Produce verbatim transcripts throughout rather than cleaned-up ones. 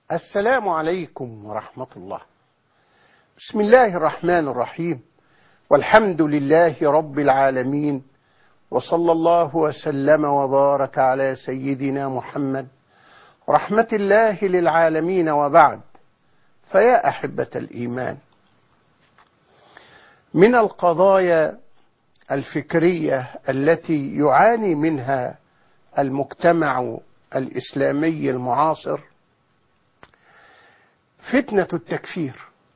السلام عليكم ورحمة الله. بسم الله الرحمن الرحيم، والحمد لله رب العالمين، وصلى الله وسلم وبارك على سيدنا محمد رحمة الله للعالمين، وبعد. فيا أحبة الإيمان، من القضايا الفكرية التي يعاني منها المجتمع الإسلامي المعاصر فتنة التكفير.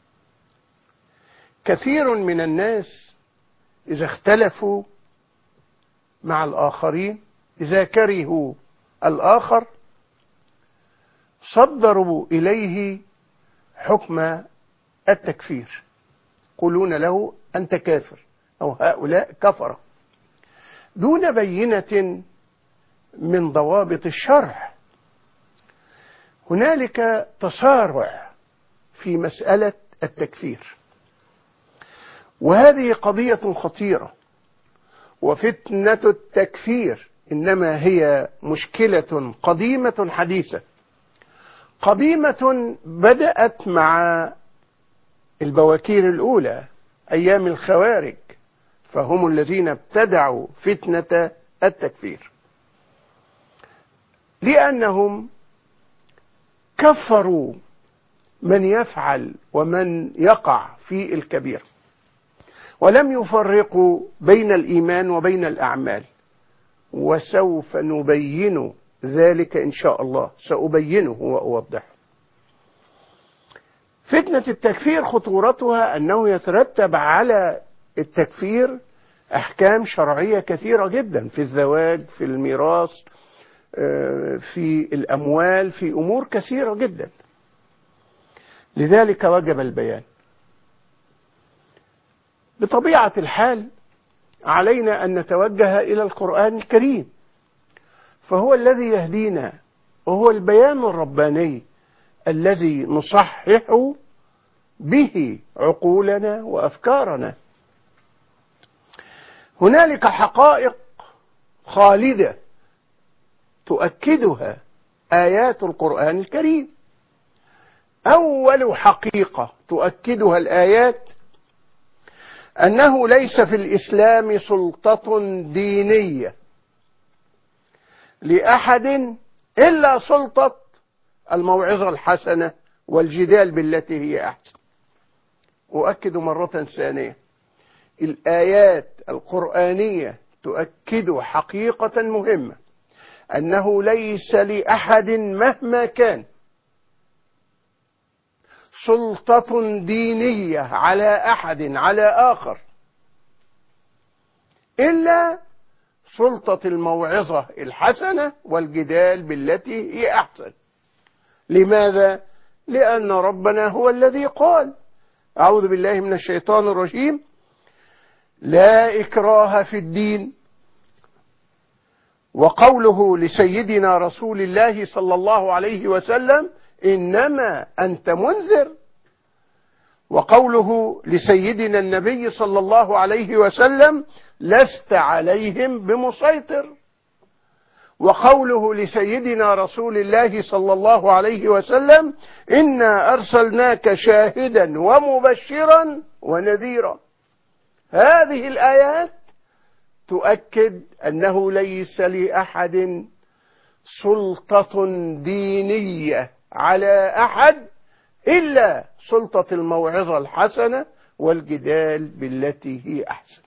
كثير من الناس إذا اختلفوا مع الآخرين، إذا كرهوا الآخر، صدروا إليه حكم التكفير، يقولون له أنت كافر أو هؤلاء كفرة، دون بينة من ضوابط الشرع. هنالك تسارع في مسألة التكفير، وهذه قضية خطيرة. وفتنة التكفير إنما هي مشكلة قديمة حديثة، قديمة بدأت مع البواكير الأولى أيام الخوارج، فهم الذين ابتدعوا فتنة التكفير، لأنهم كفروا من يفعل ومن يقع في الكبير، ولم يفرقوا بين الإيمان وبين الأعمال. وسوف نبين ذلك إن شاء الله، سأبينه وأوضحه. فتنة التكفير خطورتها أنه يترتب على التكفير أحكام شرعية كثيرة جدا، في الزواج، في الميراث، في الأموال، في أمور كثيرة جدا. لذلك وجب البيان. بطبيعة الحال علينا أن نتوجه إلى القرآن الكريم، فهو الذي يهدينا، وهو البيان الرباني الذي نصحح به عقولنا وأفكارنا. هنالك حقائق خالدة تؤكدها آيات القرآن الكريم. أول حقيقة تؤكدها الآيات أنه ليس في الإسلام سلطة دينية لأحد إلا سلطة الموعظة الحسنة والجدال بالتي هي أحسن. أؤكد مرة ثانية، الآيات القرآنية تؤكد حقيقة مهمة، أنه ليس لأحد مهما كان سلطة دينية على أحد على آخر إلا سلطة الموعظة الحسنة والجدال بالتي هي أحسن. لماذا؟ لأن ربنا هو الذي قال، أعوذ بالله من الشيطان الرجيم: لا إكراه في الدين. وقوله لسيدنا رسول الله صلى الله عليه وسلم: إنما أنت منذر. وقوله لسيدنا النبي صلى الله عليه وسلم: لست عليهم بمسيطر. وقوله لسيدنا رسول الله صلى الله عليه وسلم: إنا أرسلناك شاهدا ومبشرا ونذيرا. هذه الآيات تؤكد أنه ليس لأحد سلطة دينية على أحد إلا سلطة الموعظة الحسنة والجدال بالتي هي أحسن.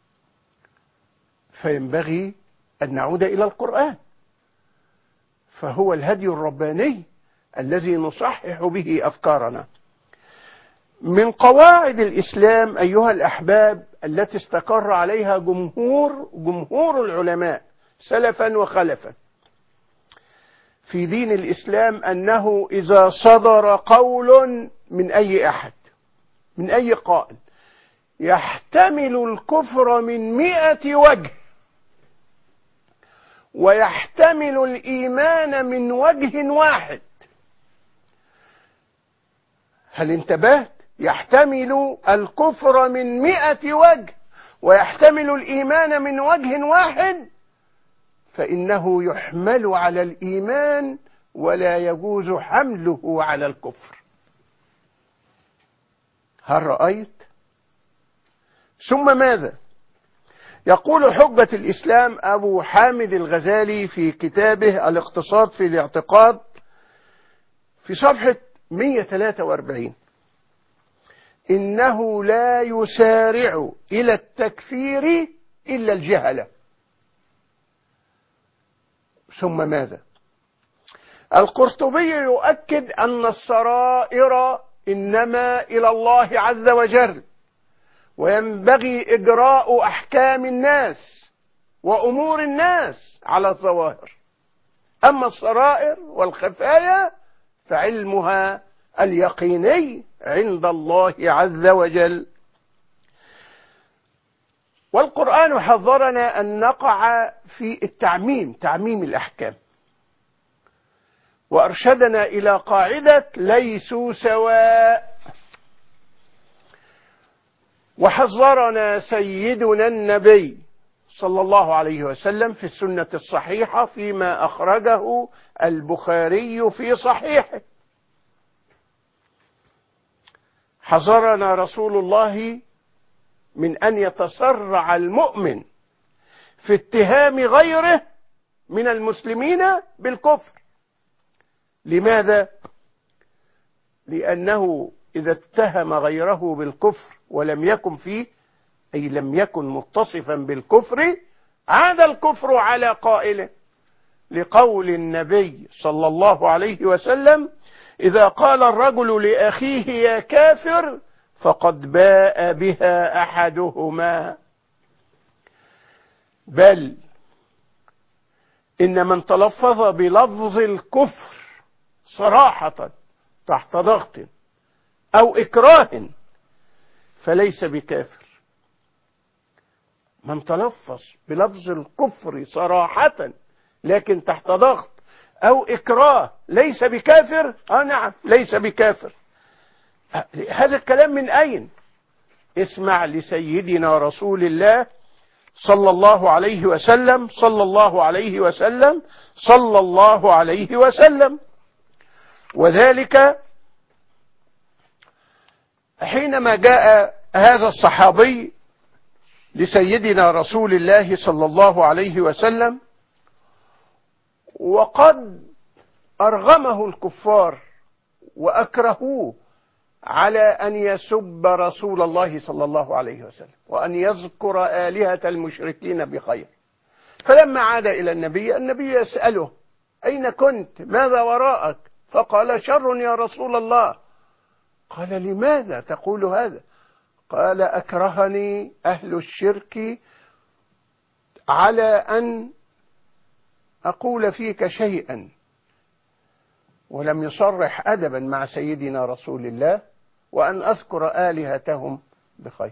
فينبغي أن نعود إلى القرآن، فهو الهدي الرباني الذي نصحح به أفكارنا. من قواعد الإسلام أيها الأحباب التي استقر عليها جمهور جمهور العلماء سلفا وخلفا في دين الإسلام، أنه إذا صدر قول من أي أحد، من أي قائل، يحتمل الكفر من مئة وجه ويحتمل الإيمان من وجه واحد. هل انتبهت؟ يحتمل الكفر من مئة وجه ويحتمل الإيمان من وجه واحد، فإنه يحمل على الإيمان ولا يجوز حمله على الكفر. هل رأيت؟ ثم ماذا؟ يقول حجة الإسلام أبو حامد الغزالي في كتابه الاقتصاد في الاعتقاد في صفحة مئة وثلاثة وأربعين: إنه لا يسارع إلى التكفير إلا الجهلة. ثم ماذا؟ القرطبي يؤكد أن السرائر إنما إلى الله عز وجل، وينبغي إجراء أحكام الناس وأمور الناس على الظواهر، أما السرائر والخفايا فعلمها اليقيني عند الله عز وجل. والقرآن حذرنا أن نقع في التعميم، تعميم الأحكام، وأرشدنا إلى قاعدة ليسوا سواء. وحذرنا سيدنا النبي صلى الله عليه وسلم في السنة الصحيحة فيما أخرجه البخاري في صحيحه، حذرنا رسول الله من أن يتسرع المؤمن في اتهام غيره من المسلمين بالكفر. لماذا؟ لأنه إذا اتهم غيره بالكفر ولم يكن فيه، أي لم يكن متصفا بالكفر، عاد الكفر على قائله، لقول النبي صلى الله عليه وسلم: إذا قال الرجل لأخيه يا كافر فقد باء بها أحدهما. بل إن من تلفظ بلفظ الكفر صراحة تحت ضغط أو إكراه فليس بكافر. من تلفظ بلفظ الكفر صراحة لكن تحت ضغط أو إكراه ليس بكافر. آه نعم، ليس بكافر. هذا الكلام من أين؟ اسمع لسيدنا رسول الله صلى الله عليه وسلم صلى الله عليه وسلم صلى الله عليه وسلم. وذلك حينما جاء هذا الصحابي لسيدنا رسول الله صلى الله عليه وسلم وقد أرغمه الكفار وأكرهوه على أن يسب رسول الله صلى الله عليه وسلم وأن يذكر آلهة المشركين بخير. فلما عاد إلى النبي، النبي يسأله: أين كنت؟ ماذا وراءك؟ فقال: شر يا رسول الله. قال: لماذا تقول هذا؟ قال: أكرهني أهل الشرك على أن أقول فيك شيئا، ولم يصرح أدبا مع سيدنا رسول الله، وأن أذكر آلهتهم بخير.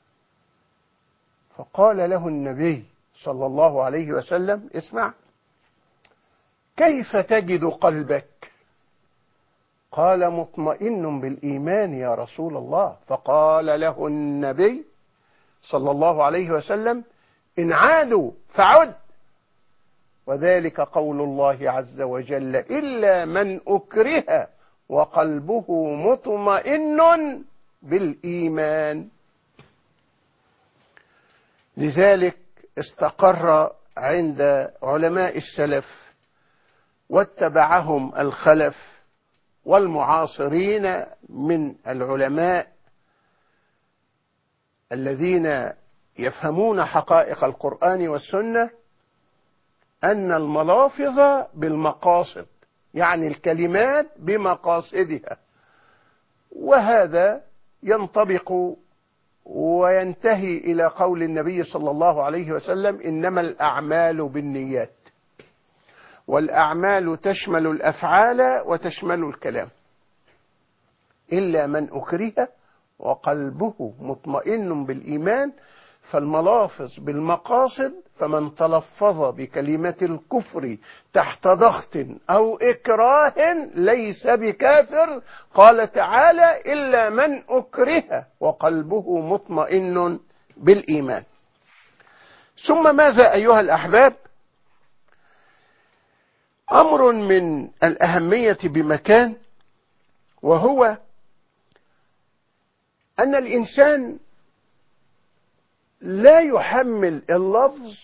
فقال له النبي صلى الله عليه وسلم: اسمع، كيف تجد قلبك؟ قال: مطمئن بالإيمان يا رسول الله. فقال له النبي صلى الله عليه وسلم: إن عادوا فعد، وذلك قول الله عز وجل: إلا من أكره وقلبه مطمئن بالإيمان. لذلك استقر عند علماء السلف واتبعهم الخلف والمعاصرين من العلماء الذين يفهمون حقائق القرآن والسنة أن الملافظ بالمقاصد، يعني الكلمات بمقاصدها، وهذا ينطبق وينتهي إلى قول النبي صلى الله عليه وسلم: إنما الأعمال بالنيات، والأعمال تشمل الأفعال وتشمل الكلام، إلا من أكره وقلبه مطمئن بالإيمان. فالملافظ بالمقاصد، فمن تلفظ بكلمة الكفر تحت ضغط أو إكراه ليس بكافر. قال تعالى: إلا من أكره وقلبه مطمئن بالإيمان. ثم ماذا أيها الأحباب؟ أمر من الأهمية بمكان، وهو أن الإنسان لا يحمل اللفظ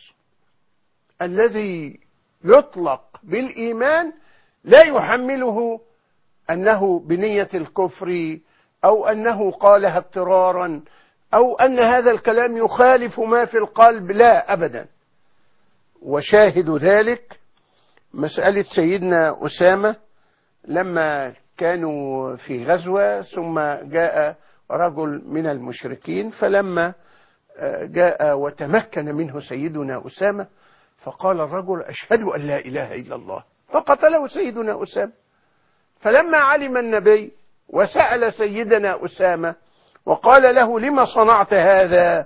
الذي يطلق بالإيمان، لا يحمله أنه بنية الكفر، أو أنه قالها اضطرارا، أو أن هذا الكلام يخالف ما في القلب، لا أبدا. وشاهد ذلك مسألة سيدنا أسامة لما كانوا في غزوة، ثم جاء رجل من المشركين، فلما جاء وتمكن منه سيدنا أسامة فقال الرجل: أشهد أن لا إله إلا الله، فقتله سيدنا أسامة. فلما علم النبي وسأل سيدنا أسامة وقال له: لما صنعت هذا؟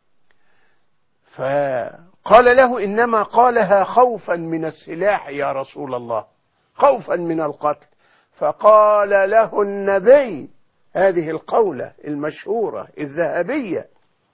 فقال له: إنما قالها خوفا من السلاح يا رسول الله، خوفا من القتل. فقال له النبي هذه القولة المشهورة الذهبية: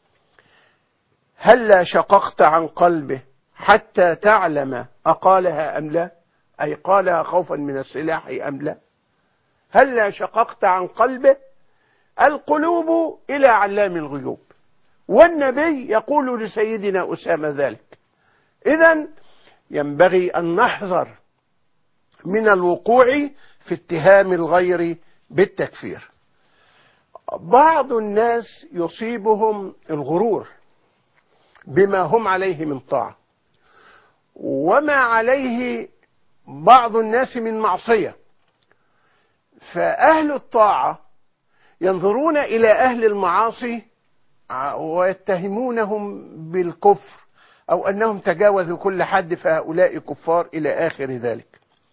هلا شققت عن قلبه حتى تعلم أقالها أم لا؟ أي قالها خوفا من السلاح أم لا؟ هلا شققت عن قلبه. القلوب إلى علام الغيوب، والنبي يقول لسيدنا أسامة ذلك. إذن ينبغي أن نحذر من الوقوع في اتهام الغير بالتكفير. بعض الناس يصيبهم الغرور بما هم عليه من طاعة، وما عليه بعض الناس من معصية، فأهل الطاعة ينظرون إلى أهل المعاصي ويتهمونهم بالكفر، أو أنهم تجاوزوا كل حد فهؤلاء كفار إلى آخر ذلك.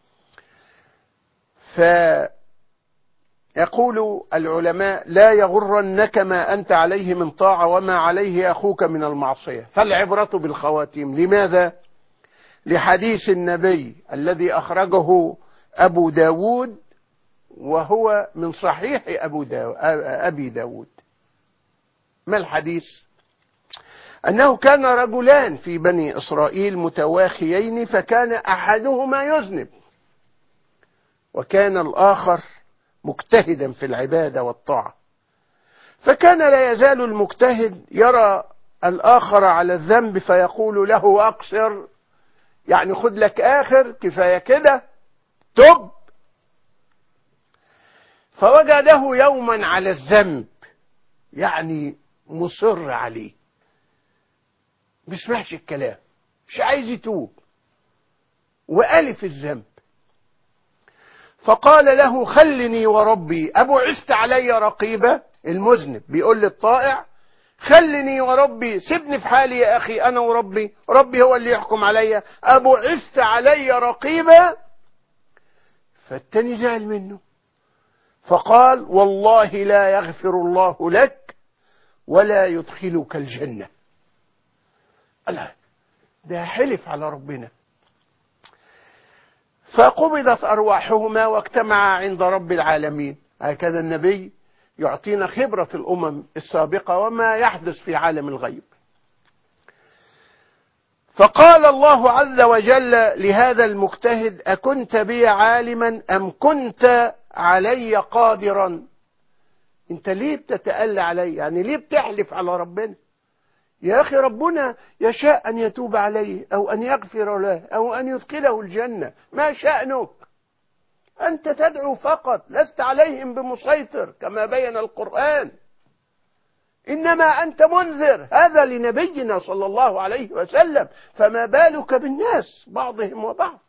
فيقول العلماء: لا يغرنك ما أنت عليه من طاعة وما عليه أخوك من المعصية. فالعبرة بالخواتيم. لماذا؟ لحديث النبي الذي أخرجه أبو داود، وهو من صحيح أبو داود أبي داود. ما الحديث؟ أنه كان رجلان في بني إسرائيل متواخيين، فكان أحدهما يذنب وكان الآخر مجتهدا في العبادة والطاعة، فكان لا يزال المجتهد يرى الآخر على الذنب فيقول له: أقصر، يعني خد لك آخر، كفاية كده، تب. فوجده يوما على الذنب، يعني مصر عليه، بيسمعش الكلام، مش عايز يتوب، وألف الذنب. فقال له: خلني وربي أبعثت علي رقيبة. المذنب بيقول للطائع: خلني وربي، سيبني في حالي يا أخي، أنا وربي، ربي هو اللي يحكم علي، أبعثت علي رقيبة. فالتاني زعل منه، فقال: والله لا يغفر الله لك ولا يدخلك الجنة. الله، ده حلف على ربنا. فقبضت أرواحهما واجتمعا عند رب العالمين. هكذا النبي يعطينا خبرة الأمم السابقة وما يحدث في عالم الغيب. فقال الله عز وجل لهذا المجتهد: أكنت بي عالما أم كنت علي قادرا؟ انت ليه بتتألى علي؟ يعني ليه بتحلف على ربنا؟ يا أخي ربنا يشاء أن يتوب عليه أو أن يغفر له أو أن يدخله الجنة، ما شأنك؟ أنت تدعو فقط، لست عليهم بمسيطر كما بين القرآن، إنما أنت منذر. هذا لنبينا صلى الله عليه وسلم، فما بالك بالناس بعضهم وبعض؟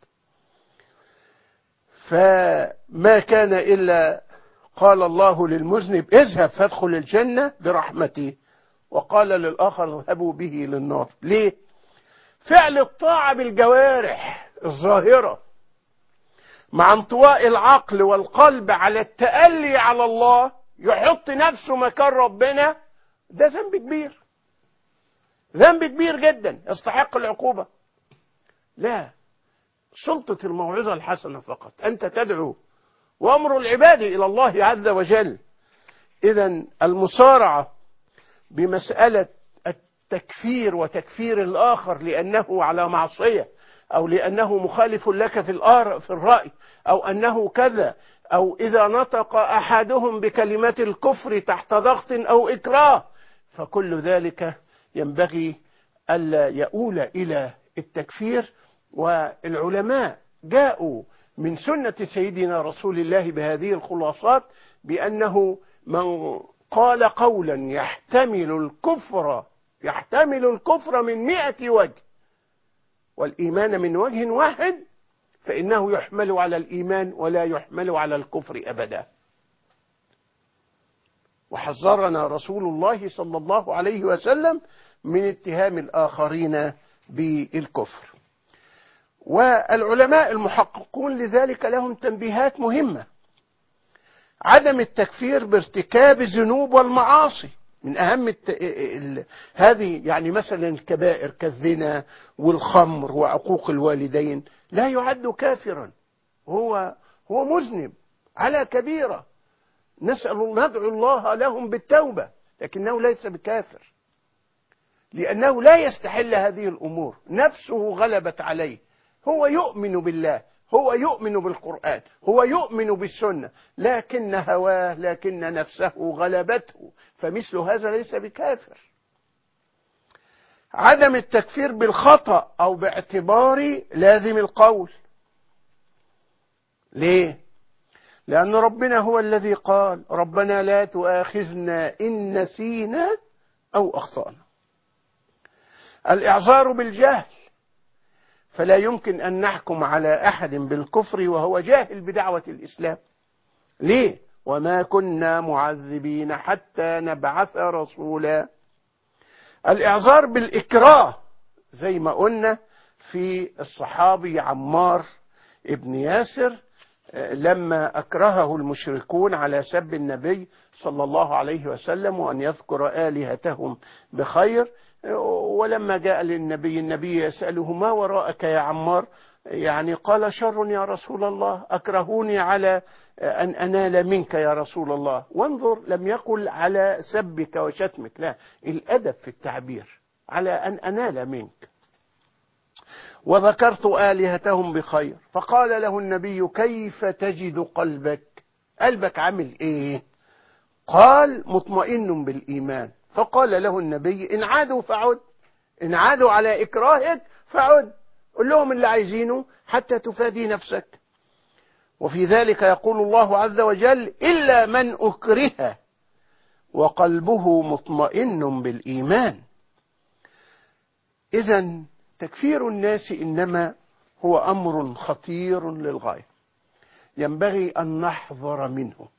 فما كان إلا قال الله للمذنب: اذهب فادخل الجنة برحمتي، وقال للآخر: اذهبوا به للنار. ليه؟ فعل الطاعة بالجوارح الظاهرة مع انطواء العقل والقلب على التألي على الله، يحط نفسه مكان ربنا، ده ذنب كبير، ذنب كبير جدا يستحق العقوبة. لا، سلطة الموعظة الحسنة فقط، أنت تدعو وأمر العباد إلى الله عز وجل. إذن المسارعة بمسألة تكفير وتكفير الآخر لأنه على معصية، أو لأنه مخالف لك في في الرأي، أو أنه كذا، أو إذا نطق أحدهم بكلمة الكفر تحت ضغط أو إكراه، فكل ذلك ينبغي ألا يؤول إلى التكفير. والعلماء جاءوا من سنة سيدنا رسول الله بهذه الخلاصات، بأنه من قال قولا يحتمل الكفر يحتمل الكفر من مئة وجه والإيمان من وجه واحد، فإنه يحمل على الإيمان ولا يحمل على الكفر أبدا. وحذرنا رسول الله صلى الله عليه وسلم من اتهام الآخرين بالكفر. والعلماء المحققون لذلك لهم تنبيهات مهمة. عدم التكفير بارتكاب الذنوب والمعاصي من أهم الت... ال... هذه يعني مثلا الكبائر كالزنا والخمر وعقوق الوالدين لا يعد كافرا، هو هو مذنب على كبيرة، نسأل ندعو الله لهم بالتوبة، لكنه ليس بكافر لأنه لا يستحل هذه الأمور، نفسه غلبت عليه، هو يؤمن بالله، هو يؤمن بالقرآن، هو يؤمن بالسنة، لكن هواه لكن نفسه غلبته، فمثل هذا ليس بكافر. عدم التكفير بالخطأ أو باعتبار لازم القول. ليه؟ لأن ربنا هو الذي قال ربنا لا تؤاخذنا إن نسينا أو أخطأنا. الإعذار بالجهل، فلا يمكن أن نحكم على أحد بالكفر وهو جاهل بدعوة الإسلام. ليه؟ وما كنا معذبين حتى نبعث رسولا. الإعذار بالإكراه زي ما قلنا في الصحابي عمار ابن ياسر لما أكرهه المشركون على سب النبي صلى الله عليه وسلم وأن يذكر آلهتهم بخير، ولما جاء للنبي النبي يسأله ما وراءك يا عمار، يعني قال شر يا رسول الله، أكرهوني على أن أنال منك يا رسول الله. وانظر لم يقل على سبك وشتمك، لا، الأدب في التعبير، على أن أنال منك. وذكرت آلهتهم بخير، فقال له النبي كيف تجد قلبك؟ قلبك عامل إيه؟ قال مطمئن بالإيمان. فقال له النبي إن عادوا فعد، إن عادوا على إكراهك فعد، قل لهم اللي عايزينه حتى تفادي نفسك. وفي ذلك يقول الله عز وجل إلا من أكره وقلبه مطمئن بالإيمان. إذن تكفير الناس إنما هو أمر خطير للغاية، ينبغي أن نحذر منه.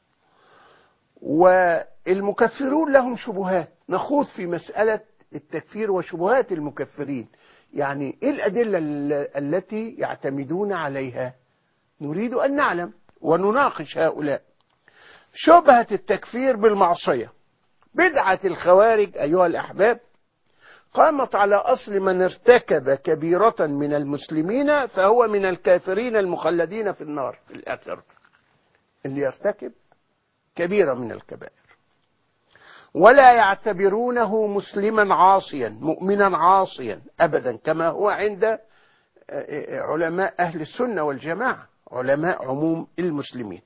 والمكفرون لهم شبهات، نخوض في مسألة التكفير وشبهات المكفرين. يعني إيه الأدلة التي يعتمدون عليها؟ نريد أن نعلم ونناقش هؤلاء. شبهة التكفير بالمعصية، بدعة الخوارج أيها الأحباب قامت على أصل من ارتكب كبيرة من المسلمين فهو من الكافرين المخلدين في النار في الآخرة. اللي يرتكب كبيرة من الكبائر ولا يعتبرونه مسلما عاصيا مؤمنا عاصيا أبدا، كما هو عند علماء أهل السنة والجماعة، علماء عموم المسلمين.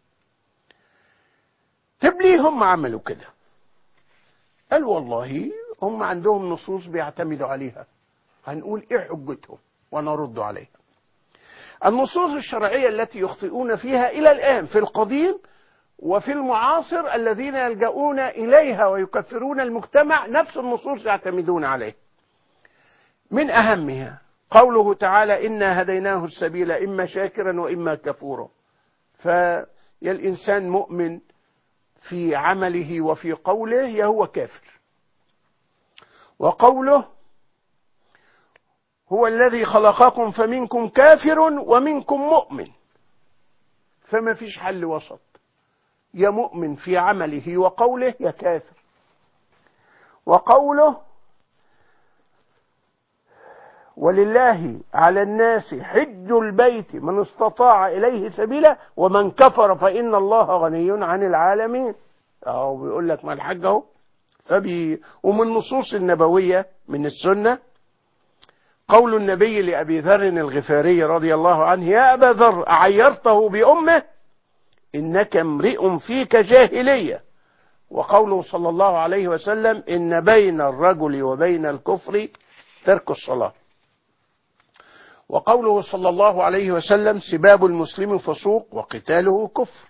تبليه هم عملوا كده، قال والله هم عندهم نصوص بيعتمدوا عليها، هنقول إيه حجتهم ونرد عليها. النصوص الشرعية التي يخطئون فيها إلى الآن في القديم وفي المعاصر الذين يلجؤون إليها ويكفرون المجتمع، نفس النصوص يعتمدون عليه. من أهمها قوله تعالى إنا هديناه السبيل إما شاكرا وإما كفورا. فيا الإنسان مؤمن في عمله وفي قوله يا هو كافر. وقوله هو الذي خلقكم فمنكم كافر ومنكم مؤمن، فما فيش حل وسط، يا مؤمن في عمله وقوله يا كافر. وقوله ولله على الناس حج البيت من استطاع إليه سبيلا ومن كفر فإن الله غني عن العالمين. أهو بيقول لك ما الحج أهو، فبي ومن النصوص النبوية من السنة قول النبي لأبي ذر الغفاري رضي الله عنه: يا أبا ذر أعيرته بأمه إنك امرئ فيك جاهلية. وقوله صلى الله عليه وسلم: إن بين الرجل وبين الكفر ترك الصلاة. وقوله صلى الله عليه وسلم: سباب المسلم فسوق وقتاله كفر.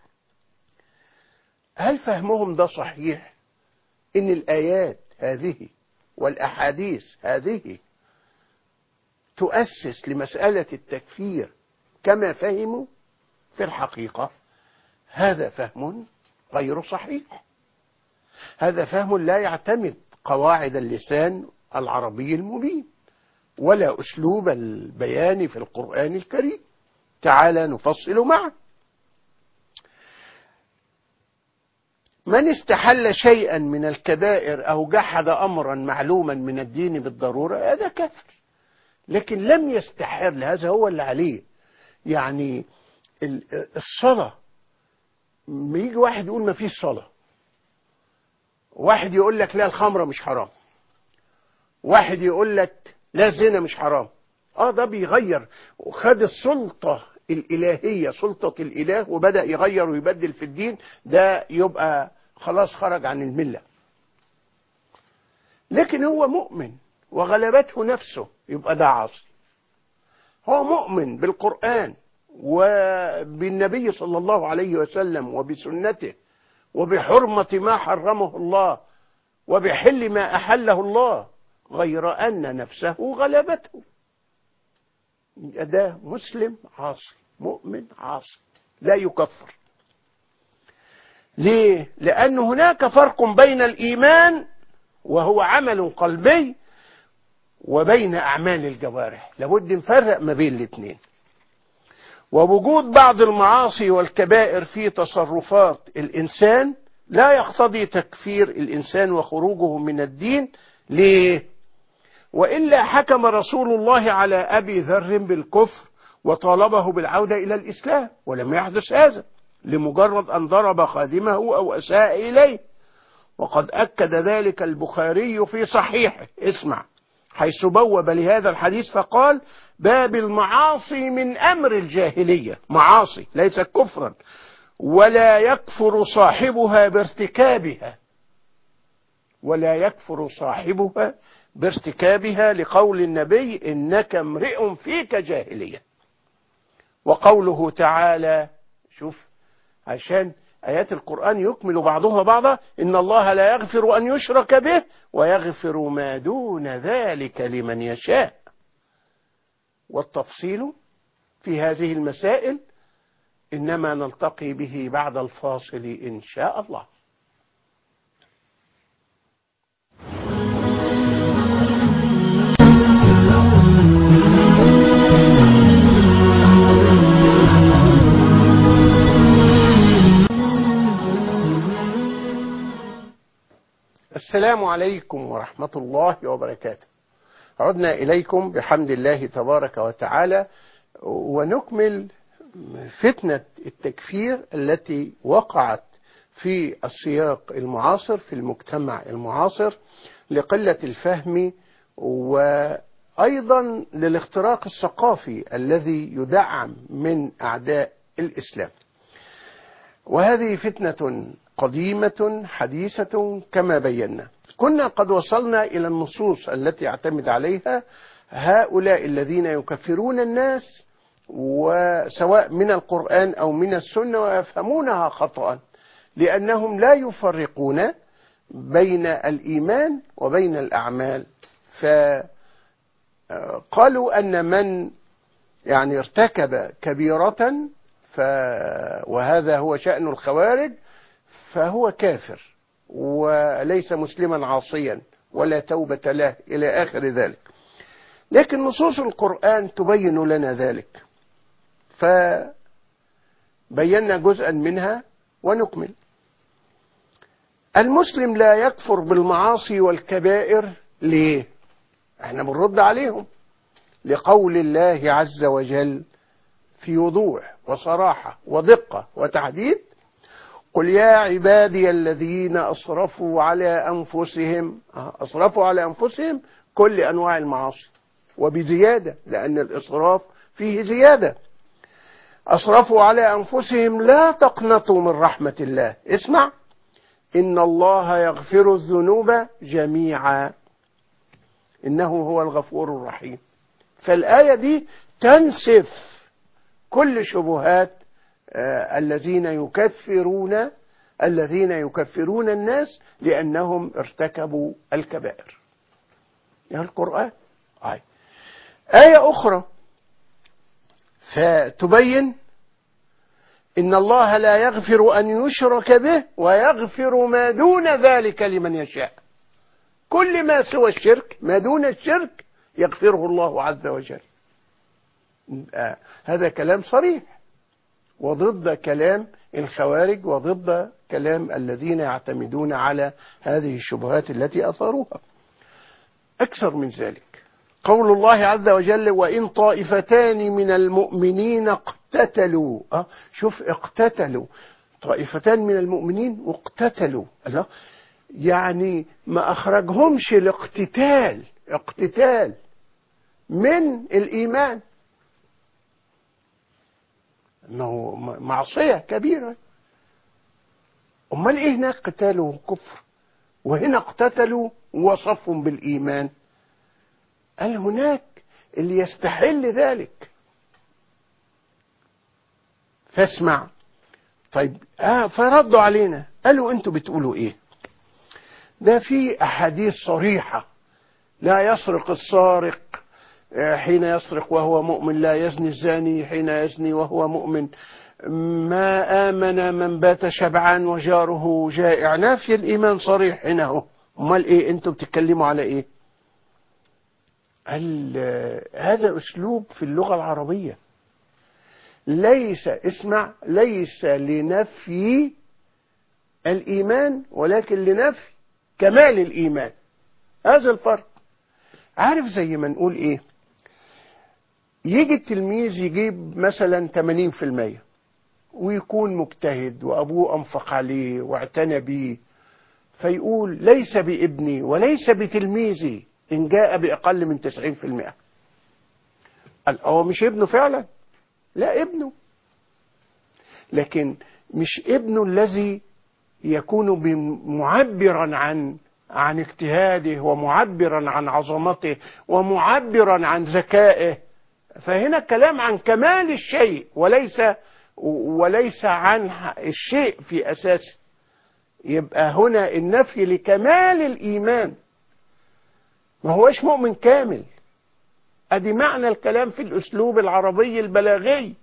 هل فهمهم ده صحيح؟ إن الآيات هذه والأحاديث هذه تؤسس لمسألة التكفير كما فهموا؟ في الحقيقة هذا فهم غير صحيح. هذا فهم لا يعتمد قواعد اللسان العربي المبين ولا أسلوب البيان في القرآن الكريم. تعالى نفصل معه. من استحل شيئا من الكبائر أو جحد أمرا معلوما من الدين بالضرورة هذا كفر، لكن لم يستحل، هذا هو اللي عليه. يعني الصلاة، ما يجي واحد يقول ما فيش صلاة، واحد يقول لك لا الخمرة مش حرام، واحد يقول لك لا زنا مش حرام، اه ده بيغير وخد السلطة الإلهية، سلطة الإله، وبدأ يغير ويبدل في الدين، ده يبقى خلاص خرج عن الملة. لكن هو مؤمن وغلبته نفسه يبقى ده عاصي. هو مؤمن بالقرآن وبالنبي صلى الله عليه وسلم وبسنته وبحرمة ما حرمه الله وبحل ما أحله الله، غير أن نفسه غلبته. ده مسلم عاصي، مؤمن عاصي، لا يكفر. ليه؟ لأن هناك فرق بين الإيمان وهو عمل قلبي وبين أعمال الجوارح، لابد نفرق ما بين الاثنين. ووجود بعض المعاصي والكبائر في تصرفات الإنسان لا يقتضي تكفير الإنسان وخروجه من الدين. ليه؟ وإلا حكم رسول الله على أبي ذر بالكفر وطالبه بالعودة إلى الإسلام، ولم يحدث هذا لمجرد أن ضرب خادمه أو أساء إليه. وقد أكد ذلك البخاري في صحيحه، اسمع، حيث بوب لهذا الحديث فقال: باب المعاصي من أمر الجاهلية، معاصي ليس كفرا، ولا يكفر صاحبها بارتكابها، ولا يكفر صاحبها بارتكابها، لقول النبي: إنك امرئ فيك جاهلية. وقوله تعالى، شوف عشان آيات القرآن يكمل بعضها بعضا: إن الله لا يغفر أن يشرك به ويغفر ما دون ذلك لمن يشاء. والتفصيل في هذه المسائل إنما نلتقي به بعد الفاصل إن شاء الله. السلام عليكم ورحمة الله وبركاته. عدنا إليكم بحمد الله تبارك وتعالى، ونكمل فتنة التكفير التي وقعت في السياق المعاصر في المجتمع المعاصر لقلة الفهم وأيضا للاختراق الثقافي الذي يدعم من أعداء الإسلام. وهذه فتنة قديمة حديثة كما بينا. كنا قد وصلنا إلى النصوص التي يعتمد عليها هؤلاء الذين يكفرون الناس، وسواء من القرآن أو من السنة، ويفهمونها خطأ، لأنهم لا يفرقون بين الإيمان وبين الأعمال. فقالوا أن من يعني ارتكب كبيرة ف وهذا هو شأن الخوارج فهو كافر وليس مسلما عاصيا ولا توبة له إلى آخر ذلك. لكن نصوص القرآن تبين لنا ذلك، فبينا جزءا منها ونكمل. المسلم لا يكفر بالمعاصي والكبائر. ليه؟ احنا بنرد عليهم لقول الله عز وجل في وضوح وصراحة ودقة وتحديد: قل يا عبادي الذين أسرفوا على أنفسهم، أسرفوا على أنفسهم كل أنواع المعاصي وبزيادة، لأن الإسراف فيه زيادة. أسرفوا على أنفسهم لا تقنطوا من رحمة الله، اسمع، إن الله يغفر الذنوب جميعا إنه هو الغفور الرحيم. فالآية دي تنسف كل شبهات آه الذين يكفرون الذين يكفرون الناس لأنهم ارتكبوا الكبائر. يا القرآن. آية. آية أخرى فتبين إن الله لا يغفر أن يشرك به ويغفر ما دون ذلك لمن يشاء. كل ما سوى الشرك، ما دون الشرك، يغفره الله عز وجل. آه هذا كلام صريح وضد كلام الخوارج وضد كلام الذين يعتمدون على هذه الشبهات التي أثاروها. أكثر من ذلك قول الله عز وجل وإن طائفتان من المؤمنين اقتتلوا. أه شوف، اقتتلوا طائفتان من المؤمنين واقتتلوا، الله، يعني ما أخرجهمش الاقتتال اقتتال من الإيمان، انه معصية كبيرة. امال ايه هناك قتالوا كفر وهنا اقتتلوا ووصفهم بالإيمان؟ قال هناك اللي يستحل ذلك. فاسمع. طيب آه فردوا علينا قالوا انتوا بتقولوا ايه؟ ده في احاديث صريحة، لا يسرق السارق حين يسرق وهو مؤمن، لا يزني الزاني حين يزني وهو مؤمن، ما آمن من بات شبعان وجاره جائع. نافي الإيمان صريح هنا اهو. امال ايه انتوا بتتكلموا على ايه؟ هذا أسلوب في اللغة العربية، ليس، اسمع، ليس لنفي الإيمان ولكن لنفي كمال الإيمان. هذا الفرق. عارف زي ما نقول إيه؟ يجي التلميذ يجيب مثلا ثمانين في المية ويكون مجتهد وأبوه أنفق عليه واعتنى بيه، فيقول ليس بابني وليس بتلميذي إن جاء بأقل من تسعين في المئة. قال هو مش ابنه فعلا؟ لا ابنه، لكن مش ابنه الذي يكون معبرا عن عن اجتهاده ومعبرا عن عظمته ومعبرا عن ذكائه. فهنا الكلام عن كمال الشيء وليس وليس عن الشيء في أساسه. يبقى هنا النفي لكمال الإيمان، ما هوش مؤمن كامل. ادي معنى الكلام في الأسلوب العربي البلاغي،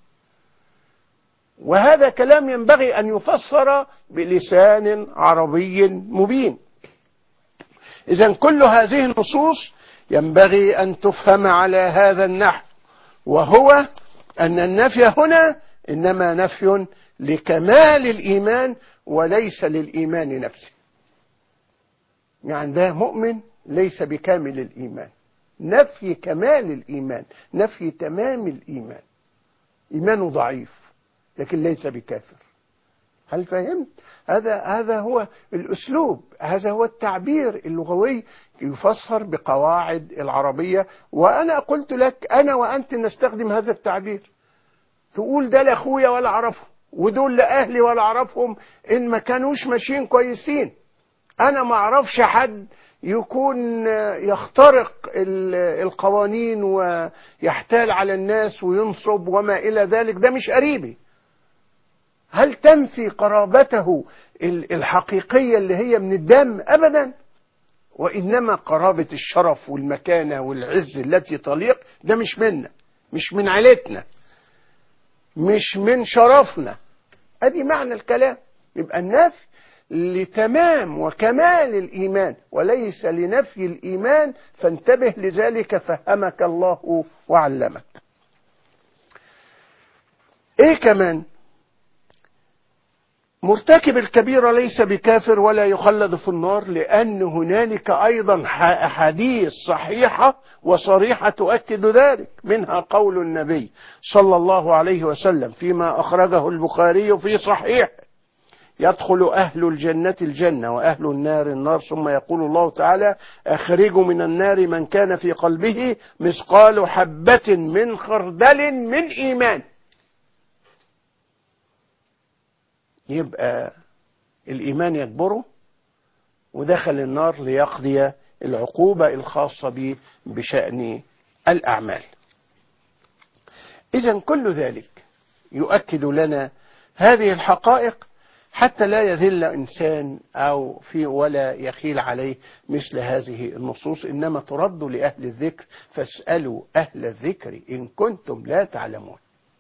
وهذا كلام ينبغي أن يفسر بلسان عربي مبين. إذن كل هذه النصوص ينبغي أن تفهم على هذا النحو، وهو أن النفي هنا إنما نفي لكمال الإيمان وليس للإيمان نفسه. يعني ده مؤمن ليس بكامل الإيمان، نفي كمال الإيمان، نفي تمام الإيمان. إيمانه ضعيف لكن ليس بكافر. هل فهمت؟ هذا هذا هو الأسلوب، هذا هو التعبير اللغوي يفسر بقواعد العربية. وأنا قلت لك أنا وأنت نستخدم هذا التعبير. تقول ده لأخويا ولا أعرفه، ودول لأهلي ولا أعرفهم إن ما كانوش ماشيين كويسين. أنا ما أعرفش حد يكون يخترق القوانين ويحتال على الناس وينصب وما إلى ذلك، ده مش قريبي. هل تنفي قرابته الحقيقية اللي هي من الدم؟ أبدا. وإنما قرابة الشرف والمكانة والعز التي تليق ده مش منا، مش من عيلتنا، مش من شرفنا. ادي معنى الكلام. يبقى النفي لتمام وكمال الإيمان وليس لنفي الإيمان، فانتبه لذلك فهمك الله وعلمك. ايه كمان؟ مرتكب الكبيرة ليس بكافر ولا يخلد في النار، لأن هنالك أيضا أحاديث صحيحة وصريحة تؤكد ذلك، منها قول النبي صلى الله عليه وسلم فيما أخرجه البخاري في صحيحه: يدخل أهل الجنة الجنة وأهل النار النار، ثم يقول الله تعالى أخرجوا من النار من كان في قلبه مثقال حبة من خردل من إيمان. يبقى الإيمان يجبره ودخل النار ليقضي العقوبة الخاصة به بشأن الأعمال. إذن كل ذلك يؤكد لنا هذه الحقائق حتى لا يذل إنسان أو في ولا يخيل عليه مثل هذه النصوص، إنما ترد لأهل الذكر فاسألوا أهل الذكر إن كنتم لا تعلمون.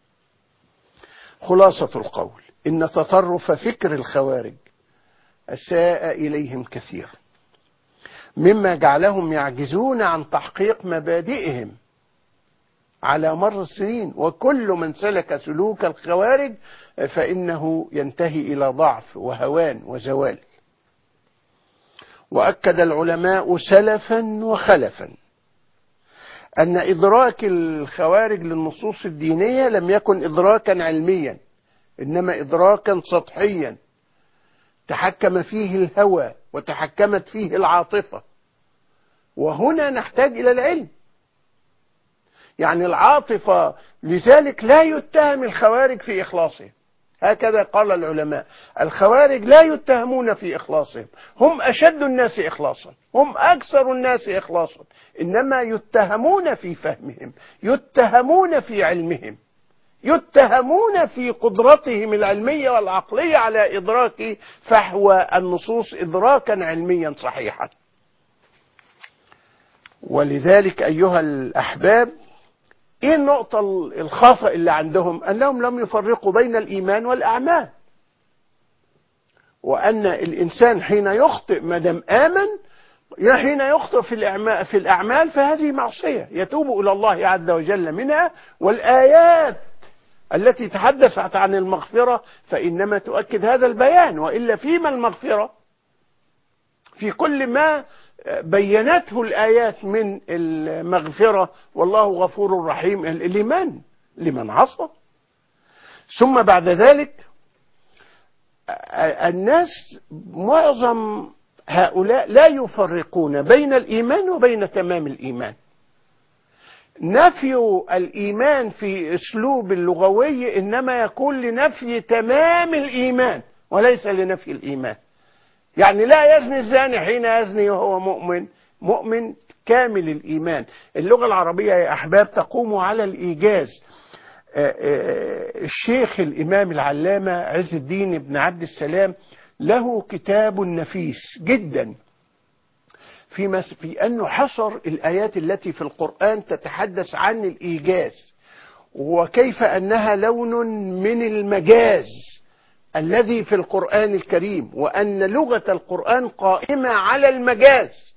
خلاصة القول إن تطرف فكر الخوارج أساء إليهم كثير، مما جعلهم يعجزون عن تحقيق مبادئهم على مر السنين، وكل من سلك سلوك الخوارج فإنه ينتهي إلى ضعف وهوان وزوال. وأكد العلماء سلفا وخلفا أن إدراك الخوارج للنصوص الدينية لم يكن إدراكا علميا، إنما إدراكا سطحيا تحكم فيه الهوى وتحكمت فيه العاطفة. وهنا نحتاج إلى العلم، يعني العاطفة، لذلك لا يتهم الخوارج في إخلاصهم، هكذا قال العلماء. الخوارج لا يتهمون في إخلاصهم، هم أشد الناس إخلاصا، هم أكثر الناس إخلاصا، إنما يتهمون في فهمهم، يتهمون في علمهم، يتهمون في قدرتهم العلمية والعقلية على إدراك فحوى النصوص إدراكا علميا صحيحا. ولذلك أيها الأحباب، إيه النقطة الخاطئة اللي عندهم؟ أنهم لم يفرقوا بين الإيمان والأعمال، وأن الإنسان حين يخطئ ما دام آمن، حين يخطئ في في الأعمال فهذه معصية يتوب إلى الله عز وجل منها. والآيات التي تحدثت عن المغفرة فإنما تؤكد هذا البيان، وإلا فيما المغفرة في كل ما بينته الآيات من المغفرة والله غفور رحيم لمن؟ لمن عصى. ثم بعد ذلك الناس معظم هؤلاء لا يفرقون بين الإيمان وبين تمام الإيمان. نفي الإيمان في أسلوب اللغوي إنما يكون لنفي تمام الإيمان وليس لنفي الإيمان. يعني لا يزني الزاني حين يزني وهو مؤمن، مؤمن كامل الإيمان. اللغة العربية يا أحباب تقوم على الإيجاز. الشيخ الإمام العلامة عز الدين بن عبد السلام له كتاب نفيس جدا في في أنه حصر الآيات التي في القرآن تتحدث عن الإيجاز، وكيف أنها لون من المجاز الذي في القرآن الكريم، وأن لغة القرآن قائمة على المجاز،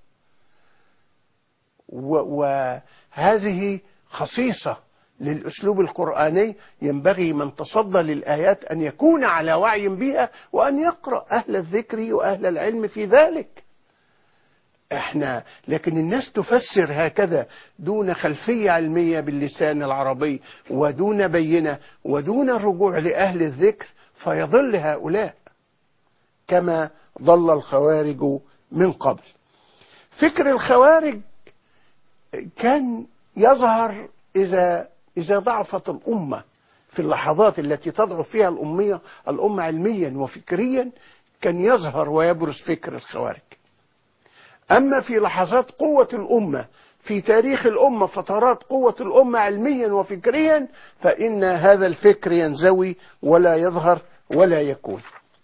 وهذه خصيصة للأسلوب القرآني ينبغي من تصدى للآيات أن يكون على وعي بها وأن يقرأ أهل الذكر وأهل العلم في ذلك. احنا لكن الناس تفسر هكذا دون خلفية علمية باللسان العربي ودون بينة ودون الرجوع لأهل الذكر، فيضل هؤلاء كما ضل الخوارج من قبل. فكر الخوارج كان يظهر إذا إذا ضعفت الأمة، في اللحظات التي تضعف فيها الأمية الأمة علميا وفكريا كان يظهر ويبرز فكر الخوارج. أما في لحظات قوة الأمة في تاريخ الأمة، فترات قوة الأمة علميا وفكريا، فإن هذا الفكر ينزوي ولا يظهر ولا يكون.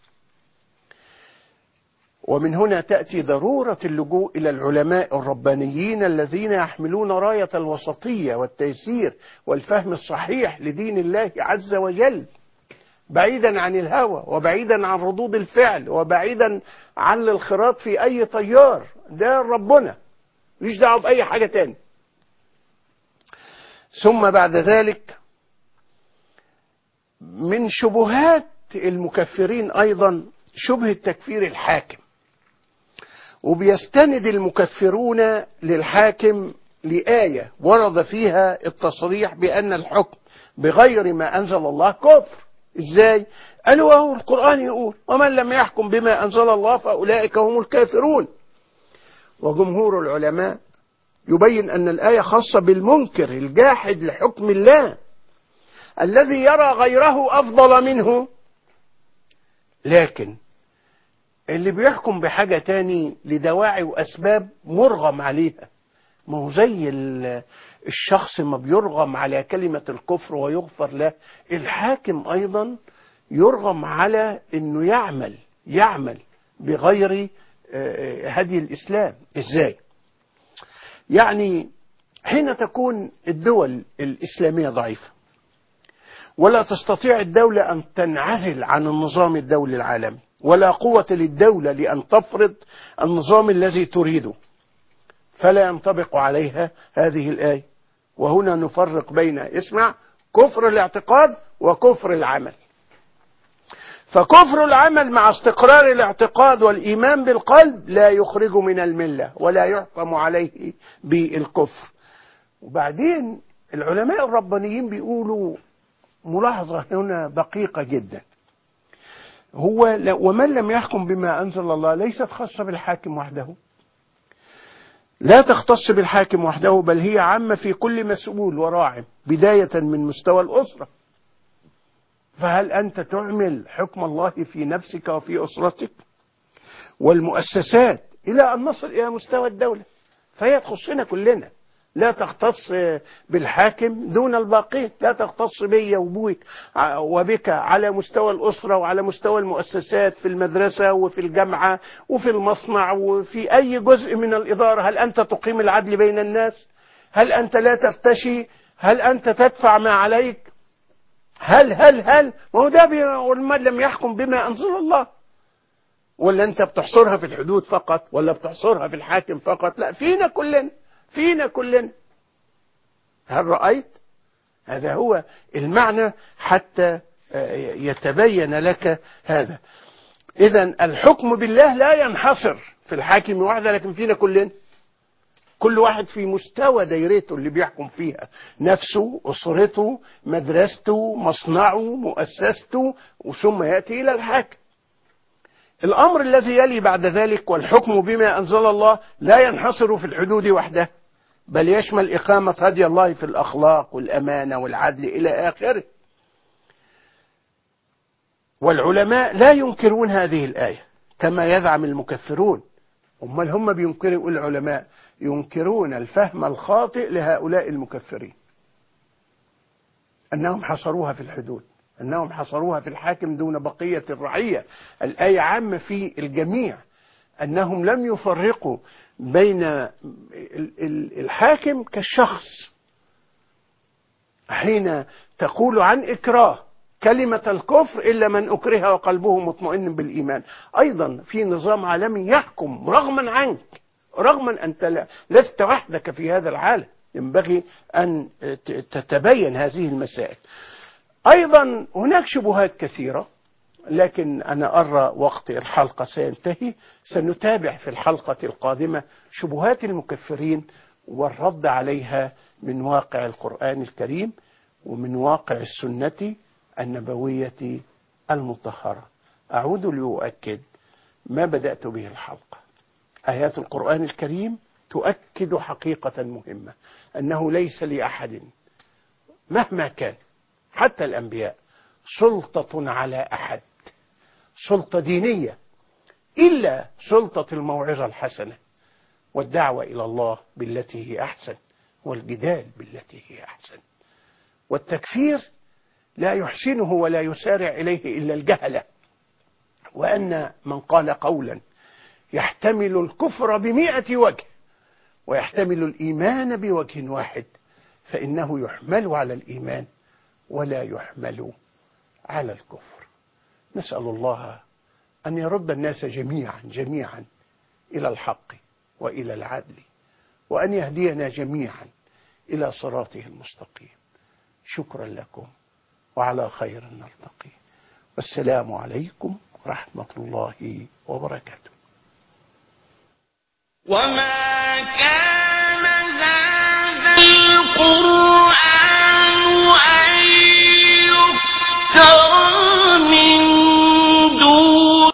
ومن هنا تأتي ضرورة اللجوء إلى العلماء الربانيين الذين يحملون راية الوسطية والتيسير والفهم الصحيح لدين الله عز وجل، بعيدا عن الهوى وبعيدا عن ردود الفعل وبعيدا عن الانخراط في أي طيار. ده ربنا مش دعوه بأي حاجة تاني. ثم بعد ذلك من شبهات المكفرين أيضا شبهة تكفير الحاكم، وبيستند المكفرون للحاكم لآية ورد فيها التصريح بأن الحكم بغير ما أنزل الله كفر. إزاي؟ قالوا أهو القرآن يقول ومن لم يحكم بما أنزل الله فأولئك هم الكافرون. وجمهور العلماء يبين أن الآية خاصة بالمنكر الجاحد لحكم الله الذي يرى غيره أفضل منه، لكن اللي بيحكم بحاجة تاني لدواعي وأسباب مرغم عليها. ما هو زي الشخص ما بيرغم على كلمة الكفر ويغفر له، الحاكم أيضا يرغم على أنه يعمل يعمل بغير هدي الإسلام. إزاي؟ يعني حين تكون الدول الإسلامية ضعيفة ولا تستطيع الدولة أن تنعزل عن النظام الدولي العالمي، ولا قوة للدولة لأن تفرض النظام الذي تريده، فلا ينطبق عليها هذه الآية. وهنا نفرق بين اسمع كفر الاعتقاد وكفر العمل. فكفر العمل مع استقرار الاعتقاد والإيمان بالقلب لا يخرج من الملة ولا يحكم عليه بالكفر. وبعدين العلماء الربانيين بيقولوا ملاحظة هنا دقيقة جدا، هو ومن لم يحكم بما أنزل الله ليست خاصة بالحاكم وحده، لا تختص بالحاكم وحده، بل هي عامة في كل مسؤول وراع بداية من مستوى الأسرة. فهل أنت تعمل حكم الله في نفسك وفي أسرتك والمؤسسات إلى أن نصل إلى مستوى الدولة؟ فهي تخصنا كلنا، لا تختص بالحاكم دون الباقين، لا تختص بي وبوك وبك على مستوى الأسرة وعلى مستوى المؤسسات في المدرسة وفي الجامعة وفي المصنع وفي أي جزء من الإدارة. هل أنت تقيم العدل بين الناس؟ هل أنت لا ترتشي؟ هل أنت تدفع ما عليك؟ هل هل هل ما هو ده من لم يحكم بما أنزل الله. ولا أنت بتحصرها في الحدود فقط ولا بتحصرها في الحاكم فقط؟ لا، فينا كلنا فينا كلنا. هل رأيت؟ هذا هو المعنى حتى يتبين لك هذا. إذن الحكم بالله لا ينحصر في الحاكم وحده، لكن فينا كلنا، كل واحد في مستوى دايرته اللي بيحكم فيها، نفسه، أسرته، مدرسته، مصنعه، مؤسسته، وثم يأتي إلى الحاكم. الأمر الذي يلي بعد ذلك والحكم بما أنزل الله لا ينحصر في الحدود وحده، بل يشمل إقامة هدي الله في الأخلاق والأمانة والعدل إلى آخره. والعلماء لا ينكرون هذه الآية كما يزعم المكفرون. أمال هم بينكروا العلماء ينكرون الفهم الخاطئ لهؤلاء المكفرين، أنهم حصروها في الحدود، أنهم حصروها في الحاكم دون بقية الرعية. الآية عامة في الجميع، أنهم لم يفرقوا بين الحاكم كالشخص. حين تقول عن إكراه كلمة الكفر إلا من أكره وقلبه مطمئن بالإيمان، أيضا في نظام عالمي يحكم رغما عنك، رغما أنت لست وحدك في هذا العالم. ينبغي أن تتبين هذه المسائل. أيضا هناك شبهات كثيرة، لكن أنا أرى وقت الحلقة سينتهي، سنتابع في الحلقة القادمة شبهات المكفرين والرد عليها من واقع القرآن الكريم ومن واقع السنة النبوية المطهرة. أعود لأؤكد ما بدأت به الحلقة. آيات القرآن الكريم تؤكد حقيقة مهمة، أنه ليس لأحد مهما كان حتى الأنبياء سلطة على أحد، سلطة دينية، إلا سلطة الموعظة الحسنة والدعوة إلى الله بالتي هي أحسن والجدال بالتي هي أحسن. والتكفير لا يحسنه ولا يسارع إليه إلا الجهلة. وأن من قال قولا يحتمل الكفر بمئة وجه ويحتمل الإيمان بوجه واحد فإنه يحمل على الإيمان ولا يحمل على الكفر. نسأل الله أن يرد الناس جميعا جميعا إلى الحق وإلى العدل، وأن يهدينا جميعا إلى صراطه المستقيم. شكرا لكم، وعلى خير نلتقي، والسلام عليكم ورحمة الله وبركاته.